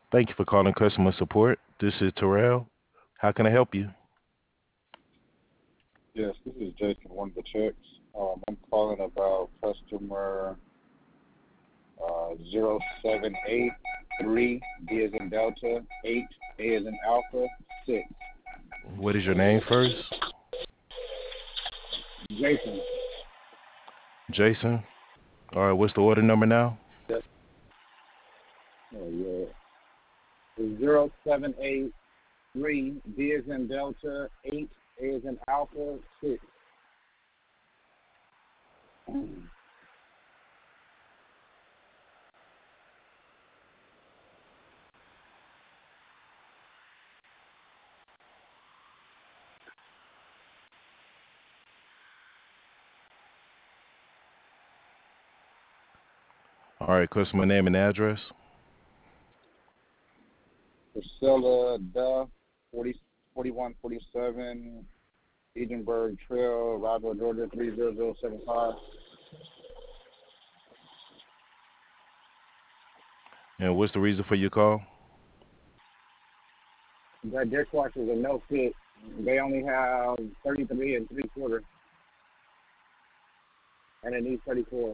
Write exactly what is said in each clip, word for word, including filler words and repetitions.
Thank you for calling customer support. This is Terrell. How can I help you? Yes, this is Jason, one of the checks. Um, I'm calling about customer uh, zero seven eight three, D as in Delta, eight, A as in Alpha, six. What is your name first? Jason, Jason. All right, what's the order number now? yes. Oh, yeah. It's zero seven eight three, D as in Delta, eight, A as in Alpha, six. All right, customer name and address. Priscilla Duff, forty, forty-one forty-seven, Edinburgh Trail, Roswell, Georgia, three zero zero seven five. And what's the reason for your call? That dishwasher is a no fit. They only have thirty-three and three quarter, and it needs thirty-four.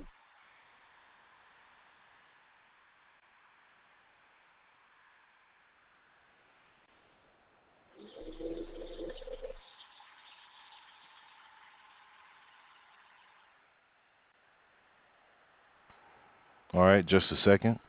All right, just a second.